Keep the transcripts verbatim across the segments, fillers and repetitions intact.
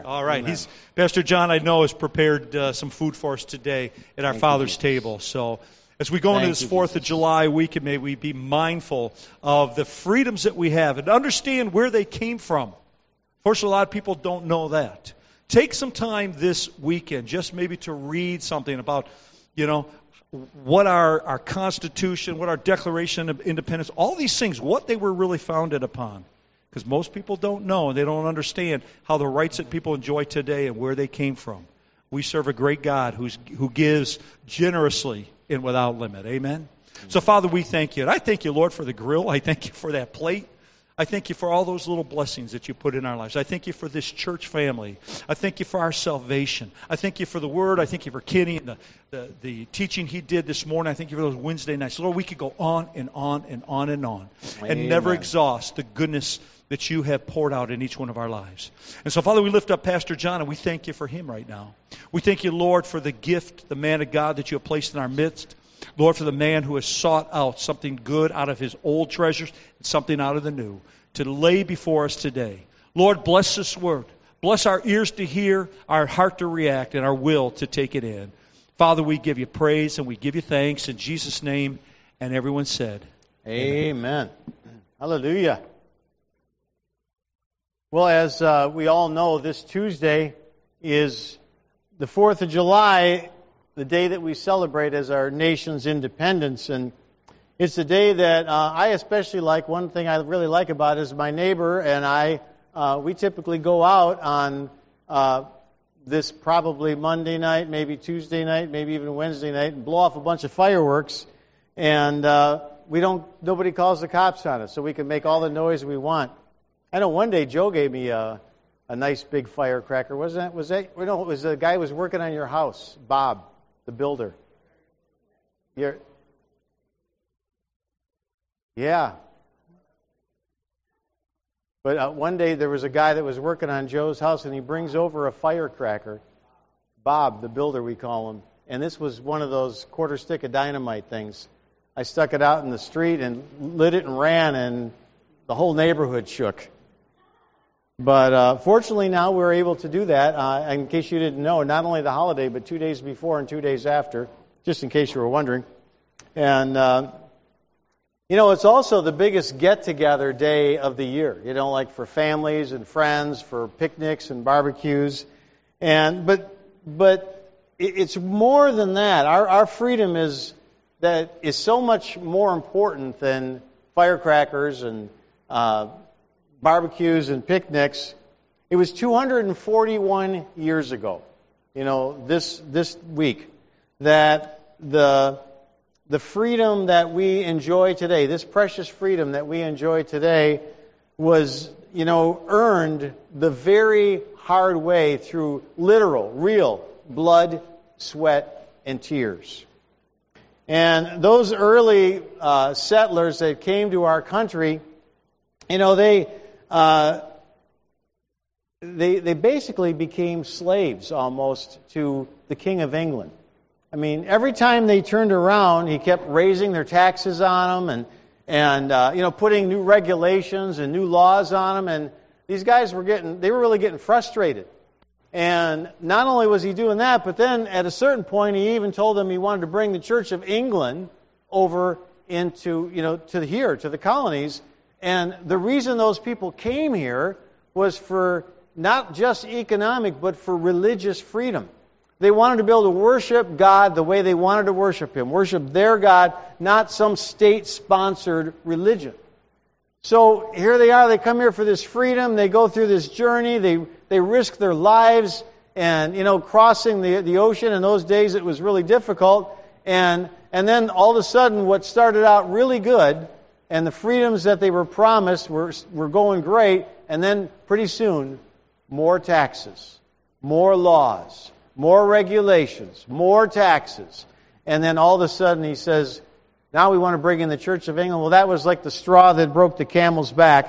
All right. Amen. He's Pastor John, I know, has prepared uh, some food for us today at our Thank Father's you, table. So as we go into Thank this you, fourth of Jesus. July weekend, may we be mindful of the freedoms that we have and understand where they came from. Fortunately, a lot of people don't know that. Take some time this weekend just maybe to read something about, you know, what our, our Constitution, what our Declaration of Independence, all these things, what they were really founded upon. Because most people don't know and they don't understand how the rights that people enjoy today and where they came from. We serve a great God who's, who gives generously and without limit. Amen? So, Father, we thank you. And I thank you, Lord, for the grill. I thank you for that plate. I thank you for all those little blessings that you put in our lives. I thank you for this church family. I thank you for our salvation. I thank you for the Word. I thank you for Kenny and the, the, the teaching he did this morning. I thank you for those Wednesday nights. Lord, we could go on and on and on and on Amen. and never exhaust the goodness that you have poured out in each one of our lives. And so, Father, we lift up Pastor John, and we thank you for him right now. We thank you, Lord, for the gift, the man of God that you have placed in our midst. Lord, for the man who has sought out something good out of his old treasures and something out of the new to lay before us today. Lord, bless this word. Bless our ears to hear, our heart to react, and our will to take it in. Father, we give you praise and we give you thanks in Jesus' name. And everyone said, Amen. Amen. Hallelujah. Well, as uh, we all know, this Tuesday is the fourth of July, the day that we celebrate as our nation's independence. And it's the day that uh, I especially like. One thing I really like about it is my neighbor and I, uh, we typically go out on uh, this probably Monday night, maybe Tuesday night, maybe even Wednesday night, and blow off a bunch of fireworks. And uh, we don't, nobody calls the cops on us, so we can make all the noise we want. I know one day Joe gave me a, a nice big firecracker. Wasn't that? Was that? No, it was the guy who was working on your house, Bob, the builder. You're, yeah. But uh, one day there was a guy that was working on Joe's house, and he brings over a firecracker. Bob, the builder, we call him. And this was one of those quarter stick of dynamite things. I stuck it out in the street and lit it and ran, and the whole neighborhood shook. But uh, fortunately now we're able to do that. Uh, in case you didn't know, not only the holiday, but two days before and two days after, just in case you were wondering. And, uh, you know, it's also the biggest get-together day of the year, you know, like for families and friends, for picnics and barbecues. And But but it's more than that. Our, our freedom is that is so much more important than firecrackers and uh barbecues and picnics. It was two hundred forty-one years ago, you know, this this week, that the the freedom that we enjoy today, this precious freedom that we enjoy today, was, you know, earned the very hard way through literal, real blood, sweat, and tears. And those early uh, settlers that came to our country, you know, they Uh, they they basically became slaves almost to the King of England. I mean, every time they turned around, he kept raising their taxes on them and and uh, you know putting new regulations and new laws on them. And these guys were getting they were really getting frustrated. And not only was he doing that, but then at a certain point, he even told them he wanted to bring the Church of England over into you know to here to the colonies. And the reason those people came here was for not just economic, but for religious freedom. They wanted to be able to worship God the way they wanted to worship Him, worship their God, not some state-sponsored religion. So here they are, they come here for this freedom, they go through this journey, they they risk their lives, and, you know, crossing the, the ocean. In those days it was really difficult. And, and then all of a sudden what started out really good, and the freedoms that they were promised were, were going great. And then pretty soon, more taxes, more laws, more regulations, more taxes. And then all of a sudden he says, now we want to bring in the Church of England. Well, that was like the straw that broke the camel's back.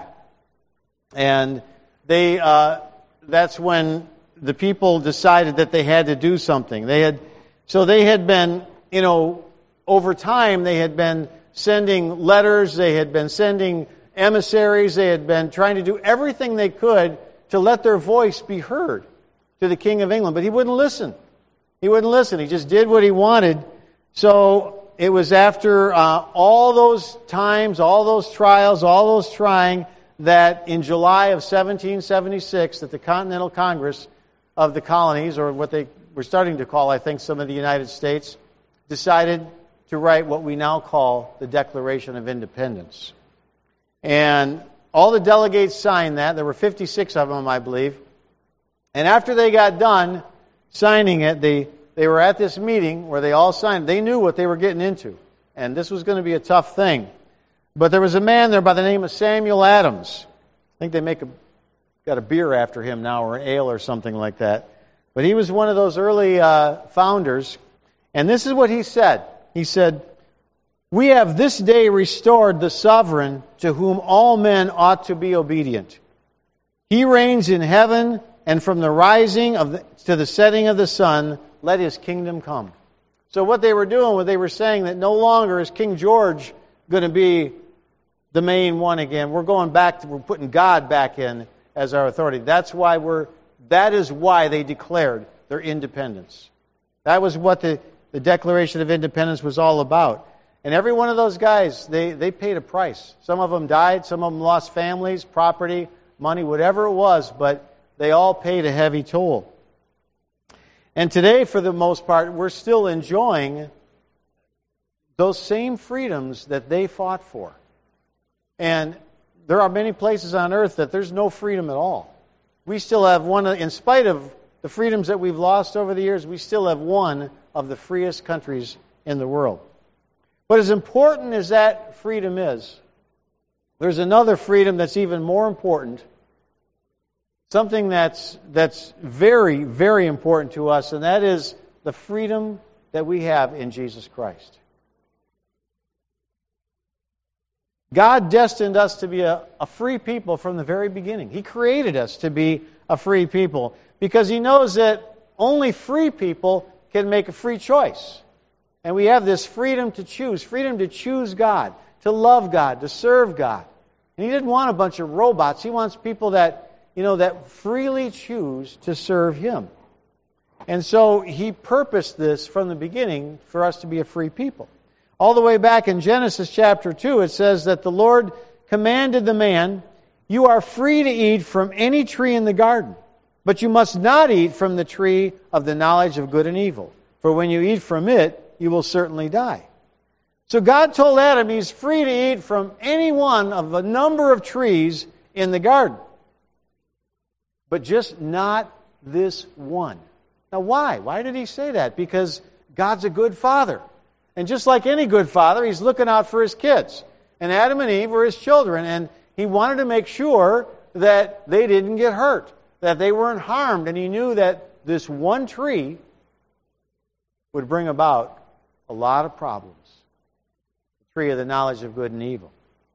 And they uh, that's when the people decided that they had to do something. They had, so they had been, you know, over time they had been sending letters, they had been sending emissaries, they had been trying to do everything they could to let their voice be heard. to the King of England, but he wouldn't listen. He wouldn't listen. He just did what he wanted. So it was after uh, all those times, all those trials, all those trying, that in July of seventeen seventy-six, that the Continental Congress of the Colonies, or what they were starting to call, I think, some of the United States, decided to write what we now call the Declaration of Independence. And all the delegates signed that. There were fifty-six of them, I believe. And after they got done signing it, they, they were at this meeting where they all signed. They knew what they were getting into. And this was going to be a tough thing. But there was a man there by the name of Samuel Adams. I think they make a, got a beer after him now, or an ale or something like that. But he was one of those early uh, founders. And this is what he said. He said, "We have this day restored the sovereign to whom all men ought to be obedient. He reigns in heaven, and from the rising of the, to the setting of the sun, let his kingdom come." So what they were doing was they were saying that no longer is King George going to be the main one again. We're going back to, we're putting God back in as our authority. That's why we're, that is why they declared their independence. That was what the, the Declaration of Independence was all about. And every one of those guys, they, they paid a price. Some of them died, some of them lost families, property, money, whatever it was, but they all paid a heavy toll. And today, for the most part, we're still enjoying those same freedoms that they fought for. And there are many places on earth that there's no freedom at all. We still have one, in spite of the freedoms that we've lost over the years, we still have one of the freest countries in the world. But as important as that freedom is, there's another freedom that's even more important, something that's that's very, very important to us, and that is the freedom that we have in Jesus Christ. God destined us to be a, a free people from the very beginning. He created us to be a free people because He knows that only free people can make a free choice. And we have this freedom to choose, freedom to choose God, to love God, to serve God. And He didn't want a bunch of robots. He wants people that, you know, that freely choose to serve Him. And so He purposed this from the beginning for us to be a free people. All the way back in Genesis chapter two, it says that the Lord commanded the man, "You are free to eat from any tree in the garden, but you must not eat from the tree of the knowledge of good and evil. For when you eat from it, you will certainly die." So God told Adam he's free to eat from any one of a number of trees in the garden, but just not this one. Now why? Why did He say that? Because God's a good Father. And just like any good father, He's looking out for His kids. And Adam and Eve were His children, and He wanted to make sure that they didn't get hurt, that they weren't harmed, and He knew that this one tree would bring about a lot of problems. The tree of the knowledge of good and evil.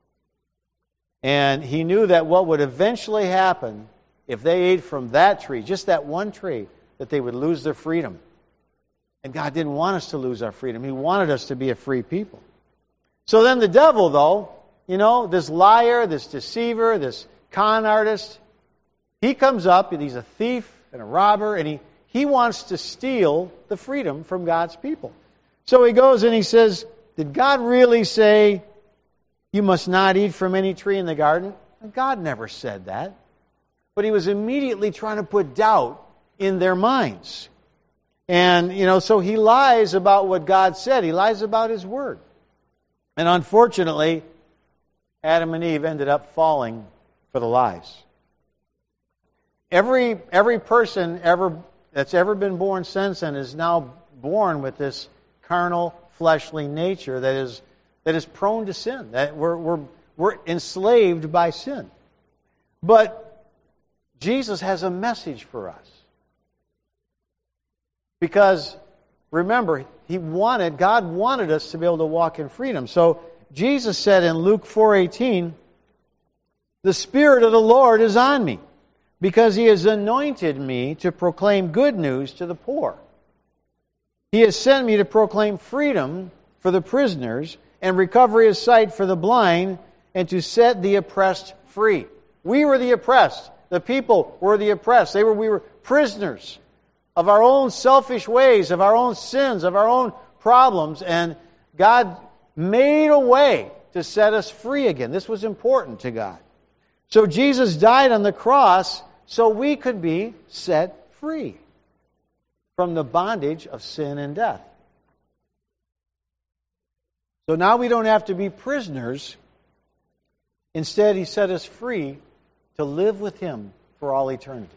And He knew that what would eventually happen if they ate from that tree, just that one tree, that they would lose their freedom. And God didn't want us to lose our freedom. He wanted us to be a free people. So then the devil, though, you know, this liar, this deceiver, this con artist, he comes up, and he's a thief and a robber, and he, he wants to steal the freedom from God's people. So he goes and he says, did God really say, you must not eat from any tree in the garden? God never said that. But He was immediately trying to put doubt in their minds. And, you know, so he lies about what God said. He lies about His Word. And unfortunately, Adam and Eve ended up falling for the lies. Every every person ever that's ever been born since then is now born with this carnal, fleshly nature that is that is prone to sin. That we're we're we're enslaved by sin. But Jesus has a message for us. Because, remember, He wanted, God wanted us to be able to walk in freedom. So, Jesus said in Luke four eighteen, "The Spirit of the Lord is on me, because He has anointed me to proclaim good news to the poor. He has sent me to proclaim freedom for the prisoners and recovery of sight for the blind, and to set the oppressed free." We were the oppressed. The people were the oppressed. They were, we were prisoners of our own selfish ways, of our own sins, of our own problems, and God made a way to set us free again. This was important to God. So Jesus died on the cross so we could be set free from the bondage of sin and death. So now we don't have to be prisoners. Instead, He set us free to live with Him for all eternity.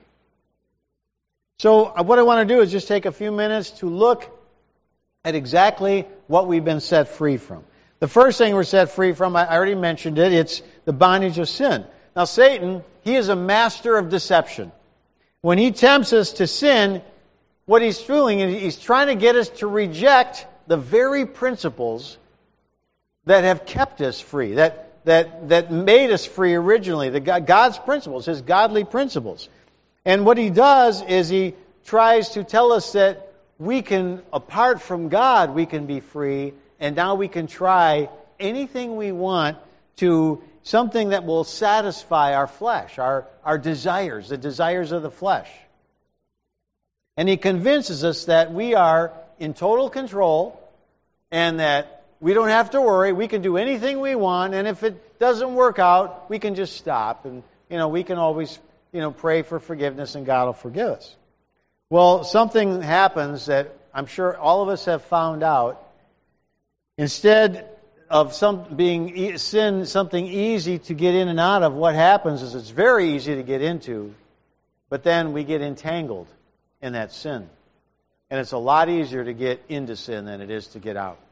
So what I want to do is just take a few minutes to look at exactly what we've been set free from. The first thing we're set free from, I already mentioned it, it's the bondage of sin. Now Satan, he is a master of deception. When he tempts us to sin, what he's doing is he's trying to get us to reject the very principles that have kept us free, that, that, that made us free originally, the God's principles, His godly principles. And what he does is he tries to tell us that we can, apart from God, we can be free, and now we can try anything we want to something that will satisfy our flesh, our, our desires, the desires of the flesh. And he convinces us that we are in total control and that we don't have to worry. We can do anything we want, and if it doesn't work out, we can just stop. And, you know, we can always, you know, pray for forgiveness and God will forgive us. Well, something happens that I'm sure all of us have found out. Instead of some being sin something easy to get in and out of, what happens is it's very easy to get into, but then we get entangled in that sin. And it's a lot easier to get into sin than it is to get out.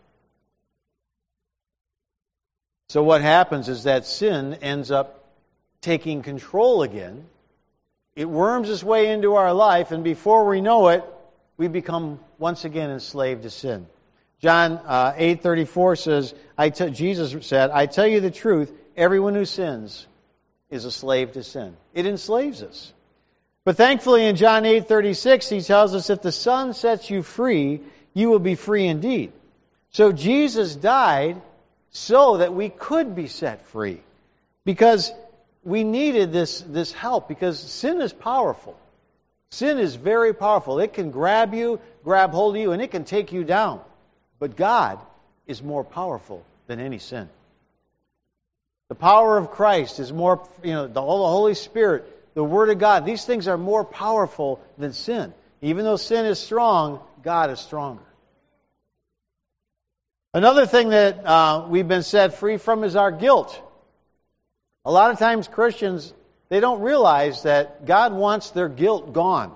So what happens is that sin ends up taking control again. It worms its way into our life, and before we know it, we become once again enslaved to sin. John uh, eight thirty-four says, I t- Jesus said, I tell you the truth, everyone who sins is a slave to sin. It enslaves us. But thankfully in John eight thirty-six, he tells us, if the Son sets you free, you will be free indeed. So Jesus died so that we could be set free. Because we needed this, this help, because sin is powerful. Sin is very powerful. It can grab you, grab hold of you, and it can take you down. But God is more powerful than any sin. The power of Christ is more, you know, the Holy Spirit, the Word of God. These things are more powerful than sin. Even though sin is strong, God is stronger. Another thing that uh, we've been set free from is our guilt. A lot of times Christians, they don't realize that God wants their guilt gone.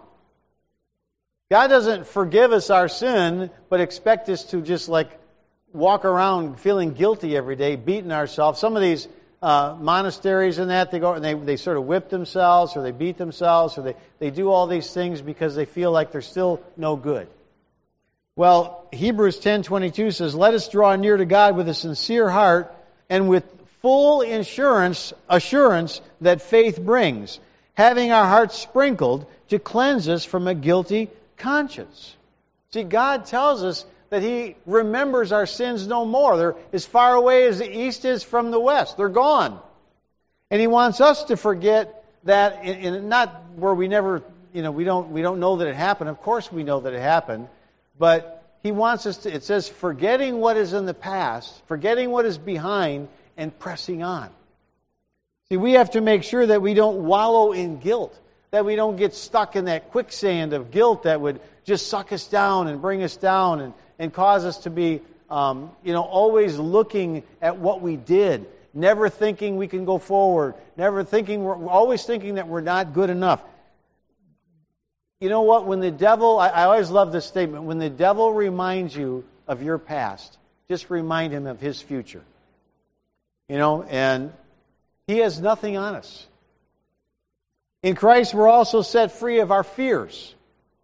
God doesn't forgive us our sin, but expect us to just like walk around feeling guilty every day, beating ourselves. Some of these uh, monasteries and that, they go and they, they sort of whip themselves, or they beat themselves, or they, they do all these things because they feel like they're still no good. Well, Hebrews ten twenty-two says, let us draw near to God with a sincere heart and with full assurance, assurance that faith brings, having our hearts sprinkled to cleanse us from a guilty conscience. See, God tells us that He remembers our sins no more. They're as far away as the east is from the west. They're gone. And He wants us to forget that, in, in not where we never, you know, we don't we don't know that it happened. Of course we know that it happened. But He wants us to, it says, forgetting what is in the past, forgetting what is behind, and pressing on. See, we have to make sure that we don't wallow in guilt, that we don't get stuck in that quicksand of guilt that would just suck us down and bring us down and, and cause us to be, um, you know, always looking at what we did, never thinking we can go forward, never thinking, we're always thinking that we're not good enough. You know what? When the devil, I, I always love this statement, when the devil reminds you of your past, just remind him of his future. You know, and he has nothing on us. In Christ, we're also set free of our fears.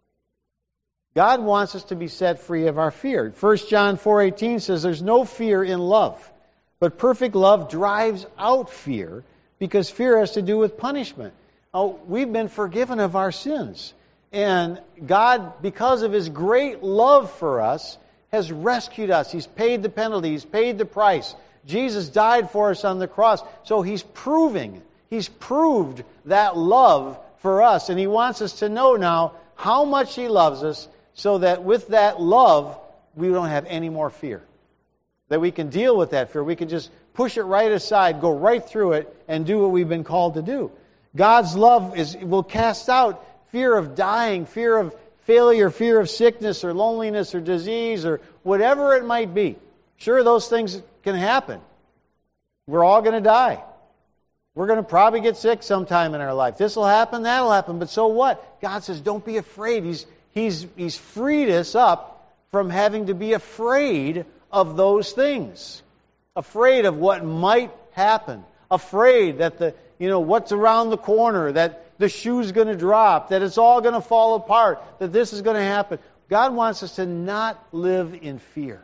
God wants us to be set free of our fear. First John four eighteen says, there's no fear in love, but perfect love drives out fear, because fear has to do with punishment. Oh, we've been forgiven of our sins. And God, because of His great love for us, has rescued us. He's paid the penalty. He's paid the price. Jesus died for us on the cross. So He's proving, He's proved that love for us. And He wants us to know now how much He loves us, so that with that love, we don't have any more fear. That we can deal with that fear. We can just push it right aside, go right through it, and do what we've been called to do. God's love is will cast out fear of dying, fear of failure, fear of sickness or loneliness or disease or whatever it might be. Sure, those things can happen. We're all going to die. We're going to probably get sick sometime in our life. This will happen, that'll happen, but so what? God says, don't be afraid. He's, he's, he's freed us up from having to be afraid of those things. Afraid of what might happen. Afraid that the, you know, what's around the corner, that the shoe's going to drop, that it's all going to fall apart, that this is going to happen. God wants us to not live in fear.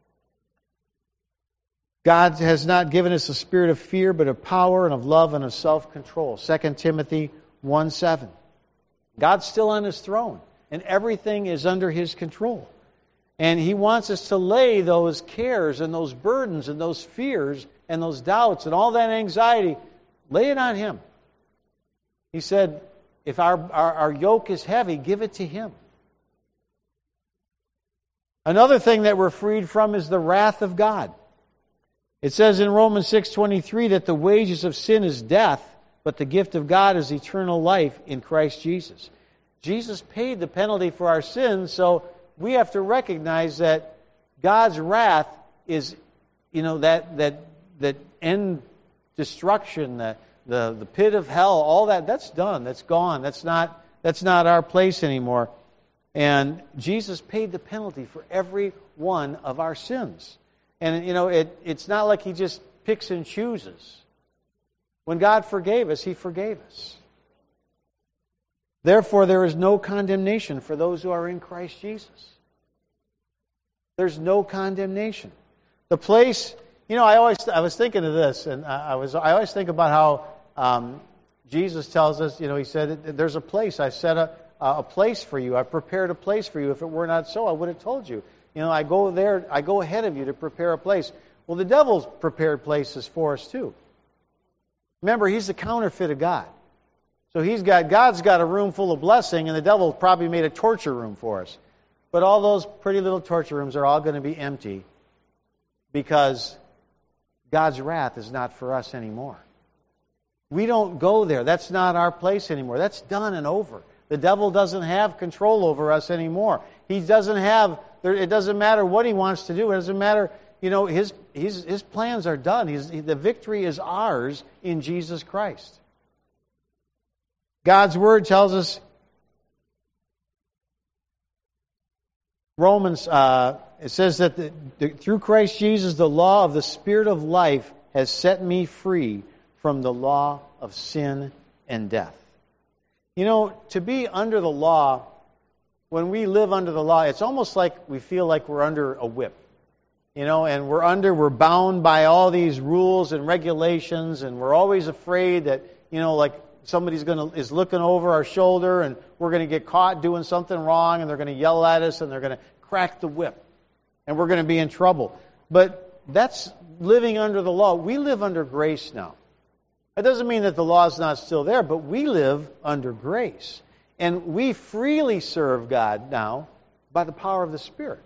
God has not given us a spirit of fear, but of power and of love and of self-control. Second Timothy one seven. God's still on His throne, and everything is under His control. And He wants us to lay those cares and those burdens and those fears and those doubts and all that anxiety, lay it on Him. He said, if our, our, our yoke is heavy, give it to Him. Another thing that we're freed from is the wrath of God. It says in Romans six twenty-three that the wages of sin is death, but the gift of God is eternal life in Christ Jesus. Jesus paid the penalty for our sins, so we have to recognize that God's wrath is, you know, that that that end destruction, the, the the pit of hell, all that, that's done, that's gone. That's not that's not our place anymore. And Jesus paid the penalty for every one of our sins. And, you know, it, it's not like He just picks and chooses. When God forgave us, He forgave us. Therefore, there is no condemnation for those who are in Christ Jesus. There's no condemnation. The place, you know, I always I was thinking of this, and I was I always think about how um, Jesus tells us, you know, He said, "There's a place. I set a a place for you. I prepared a place for you. If it were not so, I would have told you. You know, I go there. I go ahead of you to prepare a place." Well, the devil's prepared places for us too. Remember, he's the counterfeit of God. So he's got God's got a room full of blessing, and the devil probably made a torture room for us. But all those pretty little torture rooms are all going to be empty because God's wrath is not for us anymore. We don't go there. That's not our place anymore. That's done and over. The devil doesn't have control over us anymore. He doesn't have, it doesn't matter what he wants to do. It doesn't matter, you know, his his, his plans are done. He's, the victory is ours in Jesus Christ. God's Word tells us, Romans, uh, it says that the, the, through Christ Jesus, the law of the Spirit of life has set me free from the law of sin and death. You know, to be under the law, when we live under the law, it's almost like we feel like we're under a whip. You know, and we're under, we're bound by all these rules and regulations, and we're always afraid that, you know, like somebody's going to is looking over our shoulder, and we're going to get caught doing something wrong, and they're going to yell at us, and they're going to crack the whip, and we're going to be in trouble. But that's living under the law. We live under grace now. That doesn't mean that the law is not still there, but we live under grace. And we freely serve God now by the power of the Spirit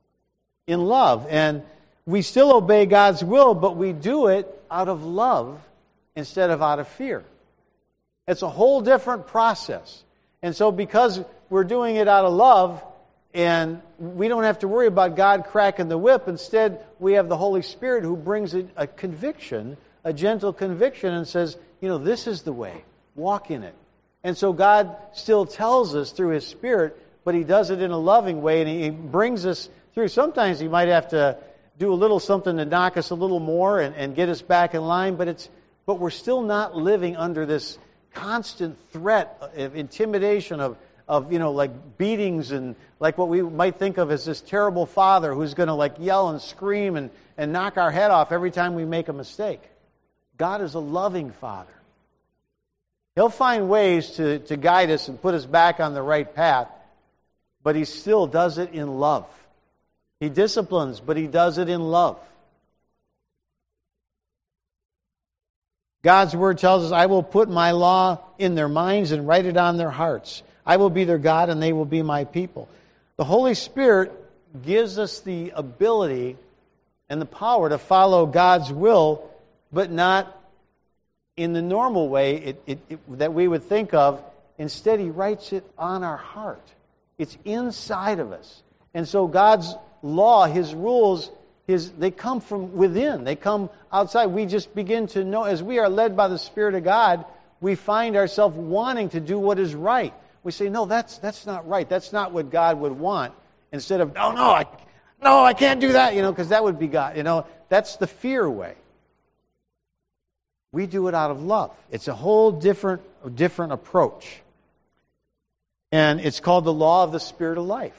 in love. And we still obey God's will, but we do it out of love instead of out of fear. It's a whole different process. And so because we're doing it out of love, and we don't have to worry about God cracking the whip, instead we have the Holy Spirit who brings a, a conviction, a gentle conviction, and says, you know, this is the way. Walk in it. And so God still tells us through His Spirit, but He does it in a loving way, and He brings us through. Sometimes He might have to do a little something to knock us a little more and, and get us back in line, but it's but we're still not living under this constant threat of intimidation of, of, you know, like beatings and like what we might think of as this terrible father who's going to like yell and scream and, and knock our head off every time we make a mistake. God is a loving Father. He'll find ways to, to guide us and put us back on the right path, but He still does it in love. He disciplines, but He does it in love. God's Word tells us, I will put my law in their minds and write it on their hearts. I will be their God, and they will be my people. The Holy Spirit gives us the ability and the power to follow God's will, but not in the normal way it, it, it, that we would think of. Instead, He writes it on our heart. It's inside of us. And so God's law, His rules, His they come from within. They come outside. We just begin to know, as we are led by the Spirit of God, we find ourselves wanting to do what is right. We say, no, that's that's not right. That's not what God would want. Instead of, oh, no, I, no, I can't do that, you know, because that would be God. You know, that's the fear way. We do it out of love. It's a whole different, different approach. And it's called the law of the Spirit of life.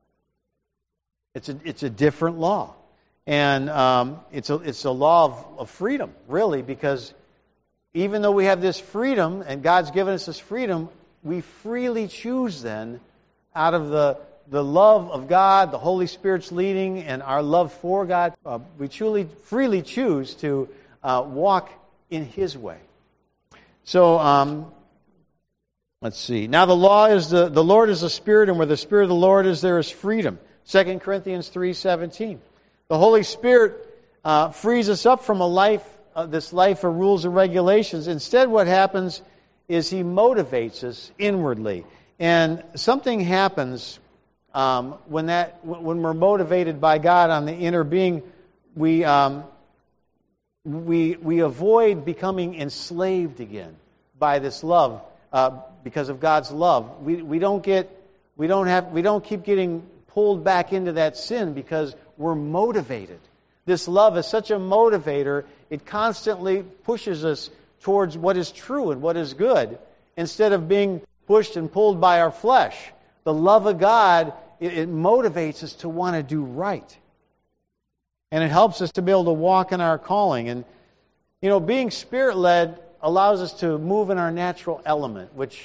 It's a, it's a different law. And um, it's, a, it's a law of, of freedom, really, because even though we have this freedom, and God's given us this freedom, we freely choose then, out of the, the love of God, the Holy Spirit's leading, and our love for God, uh, we truly, freely choose to uh, walk in His way. So, um, let's see. Now the law is the, the Lord is the Spirit, and where the Spirit of the Lord is, there is freedom. Second Corinthians three seventeen. The Holy Spirit uh, frees us up from a life, uh, this life of rules and regulations. Instead, what happens is He motivates us inwardly. And something happens um, when that when we're motivated by God on the inner being. We um, we we avoid becoming enslaved again by this love uh, because of God's love. We we don't get we don't have we don't keep getting pulled back into that sin because we're motivated. This love is such a motivator; it constantly pushes us towards what is true and what is good, instead of being pushed and pulled by our flesh. The love of God, it, it motivates us to want to do right. And it helps us to be able to walk in our calling. And, you know, being Spirit-led allows us to move in our natural element, which,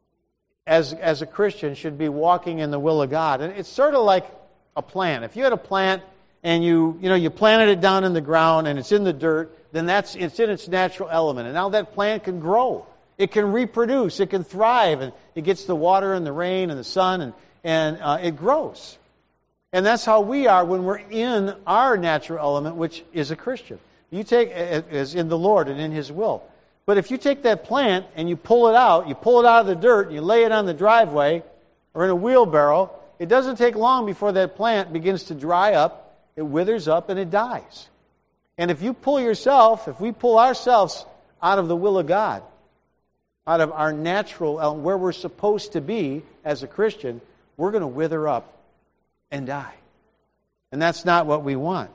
as, as a Christian, should be walking in the will of God. And it's sort of like a plant. If you had a plant and you, you know, you planted it down in the ground and it's in the dirt, then that's it's in its natural element. And now that plant can grow. It can reproduce. It can thrive. And it gets the water and the rain and the sun, and, and uh, it grows. And that's how we are when we're in our natural element, which is a Christian. You take as in the Lord and in His will. But if you take that plant and you pull it out, you pull it out of the dirt, and you lay it on the driveway or in a wheelbarrow, it doesn't take long before that plant begins to dry up, it withers up, and it dies. And if you pull yourself, if we pull ourselves out of the will of God, out of our natural, where we're supposed to be as a Christian, we're going to wither up and die. And that's not what we want.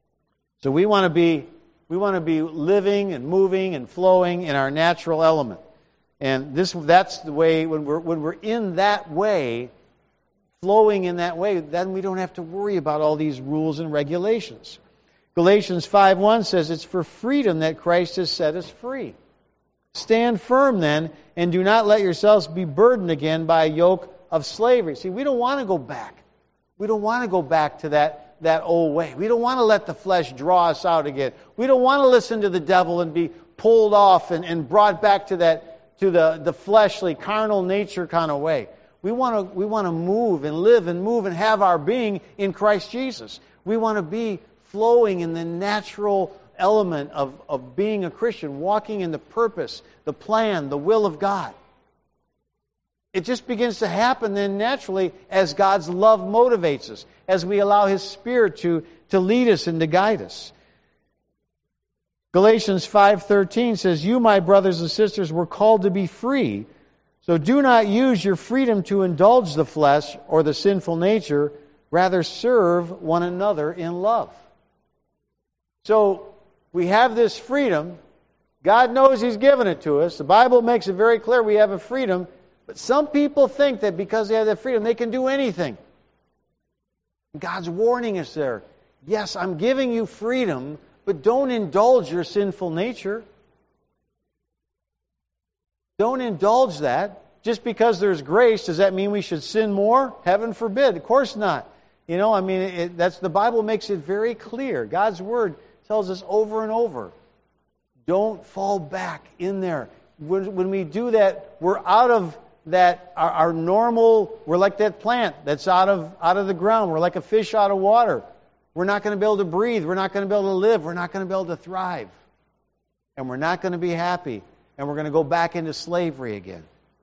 So we want to be we want to be living and moving and flowing in our natural element. And this that's the way when we're when we're in that way, flowing in that way, then we don't have to worry about all these rules and regulations. Galatians five one says, it's for freedom that Christ has set us free. Stand firm then, and do not let yourselves be burdened again by a yoke of slavery. See, we don't want to go back. We don't want to go back to that, that old way. We don't want to let the flesh draw us out again. We don't want to listen to the devil and be pulled off and, and brought back to that to the, the fleshly, carnal nature kind of way. We want to we want to move and live and move and have our being in Christ Jesus. We want to be flowing in the natural element of, of being a Christian, walking in the purpose, the plan, the will of God. It just begins to happen then naturally as God's love motivates us, as we allow His Spirit to, to lead us and to guide us. Galatians five thirteen says, you, my brothers and sisters, were called to be free, so do not use your freedom to indulge the flesh or the sinful nature, rather serve one another in love. So we have this freedom. God knows He's given it to us. The Bible makes it very clear we have a freedom. But some people think that because they have that freedom, they can do anything. God's warning us there. Yes, I'm giving you freedom, but don't indulge your sinful nature. Don't indulge that. Just because there's grace, does that mean we should sin more? Heaven forbid. Of course not. You know, I mean, it, that's the Bible makes it very clear. God's Word tells us over and over. Don't fall back in there. When, when we do that, we're out of that are, are normal. We're like that plant that's out of, out of the ground. We're like a fish out of water. We're not going to be able to breathe. We're not going to be able to live. We're not going to be able to thrive. And we're not going to be happy. And we're going to go back into slavery again.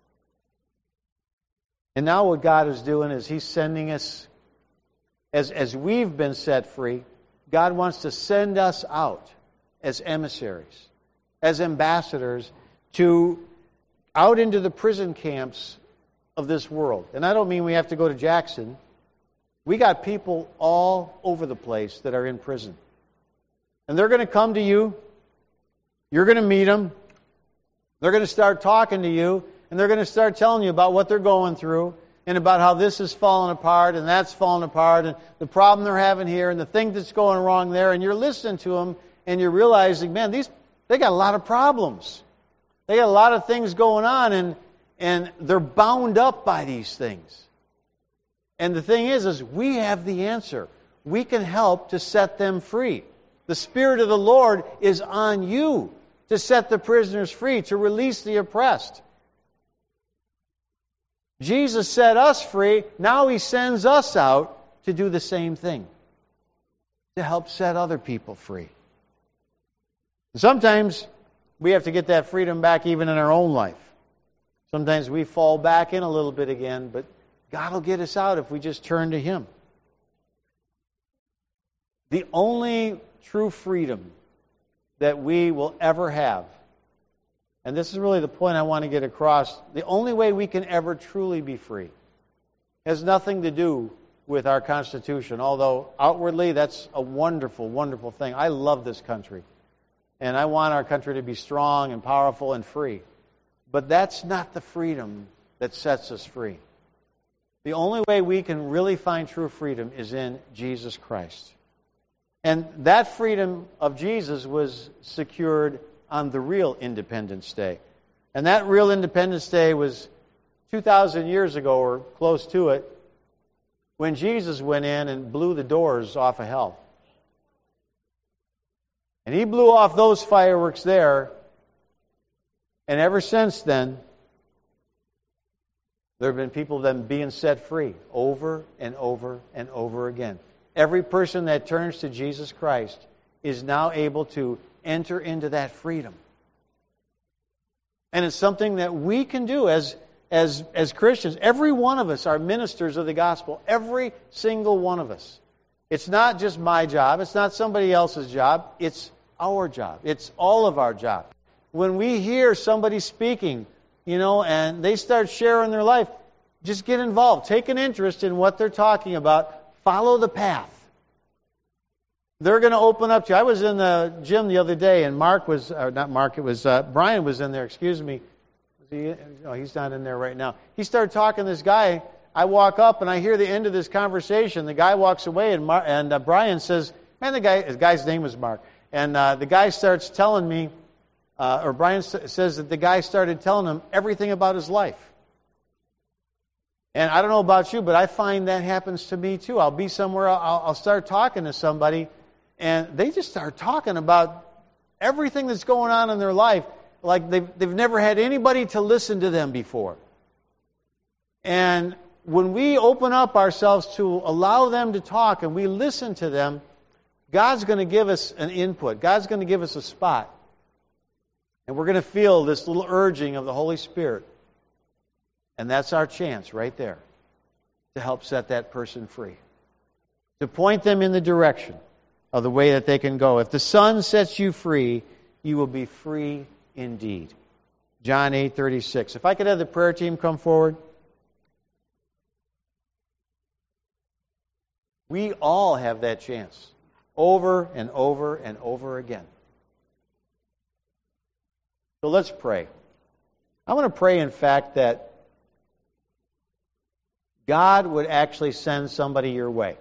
And now what God is doing is He's sending us, as, as we've been set free, God wants to send us out as emissaries, as ambassadors, to out into the prison camps of this world. And I don't mean we have to go to Jackson. We got people all over the place that are in prison. And they're going to come to you. You're going to meet them. They're going to start talking to you. And they're going to start telling you about what they're going through and about how this is falling apart and that's falling apart and the problem they're having here and the thing that's going wrong there. And you're listening to them and you're realizing, man, these they got a lot of problems. They got a lot of things going on and, and they're bound up by these things. And the thing is, is we have the answer. We can help to set them free. The Spirit of the Lord is on you to set the prisoners free, to release the oppressed. Jesus set us free. Now He sends us out to do the same thing, to help set other people free. And sometimes we have to get that freedom back even in our own life. Sometimes we fall back in a little bit again, but God will get us out if we just turn to Him. The only true freedom that we will ever have, and this is really the point I want to get across, the only way we can ever truly be free has nothing to do with our Constitution, although outwardly that's a wonderful, wonderful thing. I love this country, and I want our country to be strong and powerful and free. But that's not the freedom that sets us free. The only way we can really find true freedom is in Jesus Christ. And that freedom of Jesus was secured on the real Independence Day. And that real Independence Day was two thousand years ago, or close to it, when Jesus went in and blew the doors off of hell. And He blew off those fireworks there, and ever since then, there have been people then being set free over and over and over again. Every person that turns to Jesus Christ is now able to enter into that freedom. And it's something that we can do as, as, as Christians. Every one of us are ministers of the gospel. Every single one of us. It's not just my job. It's not somebody else's job. It's our job. It's all of our job. When we hear somebody speaking, you know, and they start sharing their life, just get involved. Take an interest in what they're talking about. Follow the path. They're going to open up to you. I was in the gym the other day, and Mark was, or not Mark, it was uh, Brian was in there, excuse me. Was he, no, he's not in there right now. He started talking to this guy. I walk up, and I hear the end of this conversation. The guy walks away, and, Mar- and uh, Brian says, man, the guy, the guy's name was Mark. And uh, the guy starts telling me, uh, or Brian says that the guy started telling him everything about his life. And I don't know about you, but I find that happens to me too. I'll be somewhere, I'll, I'll start talking to somebody, and they just start talking about everything that's going on in their life, like they've, they've never had anybody to listen to them before. And when we open up ourselves to allow them to talk and we listen to them, God's going to give us an input. God's going to give us a spot. And we're going to feel this little urging of the Holy Spirit. And that's our chance right there to help set that person free. To point them in the direction of the way that they can go. If the Son sets you free, you will be free indeed. John eight thirty-six. If I could have the prayer team come forward. We all have that chance. Over and over and over again. So let's pray. I want to pray, in fact, that God would actually send somebody your way.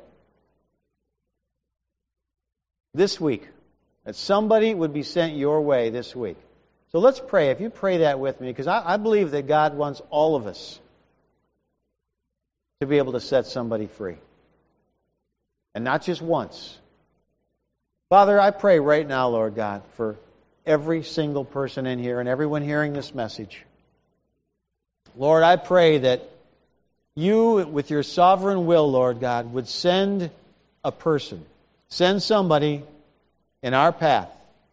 This week. That somebody would be sent your way this week. So let's pray. If you pray that with me, because I, I believe that God wants all of us to be able to set somebody free. And not just once. Father, I pray right now, Lord God, for every single person in here and everyone hearing this message. Lord, I pray that you, with your sovereign will, Lord God, would send a person, send somebody in our path.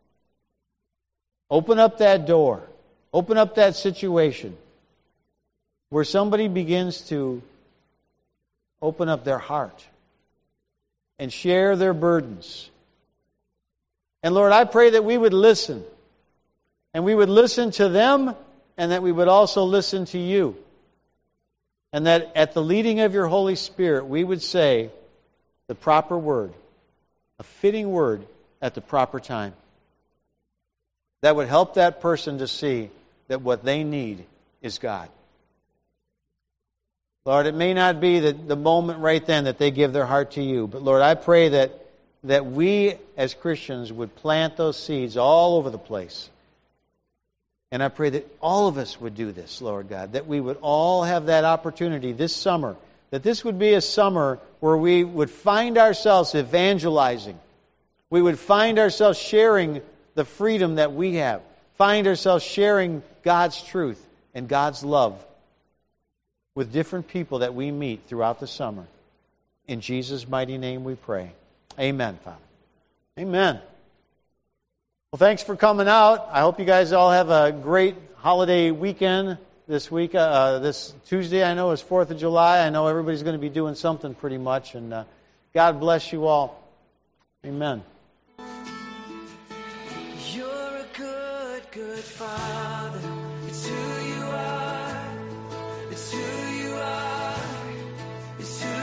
Open up that door. Open up that situation where somebody begins to open up their heart and share their burdens. And Lord, I pray that we would listen. And we would listen to them, and that we would also listen to you. And that at the leading of your Holy Spirit, we would say the proper word, a fitting word at the proper time. That would help that person to see that what they need is God. Lord, it may not be the, the moment right then that they give their heart to you, but Lord, I pray that, that we as Christians would plant those seeds all over the place. And I pray that all of us would do this, Lord God, that we would all have that opportunity this summer, that this would be a summer where we would find ourselves evangelizing. We would find ourselves sharing the freedom that we have, find ourselves sharing God's truth and God's love with different people that we meet throughout the summer. In Jesus' mighty name we pray. Amen, Father. Amen. Well, thanks for coming out. I hope you guys all have a great holiday weekend this week. Uh, this Tuesday, I know, is fourth of July. I know everybody's going to be doing something pretty much. And uh, God bless you all. Amen. You're a good, good Father. It's who you are. It's who you are. It's who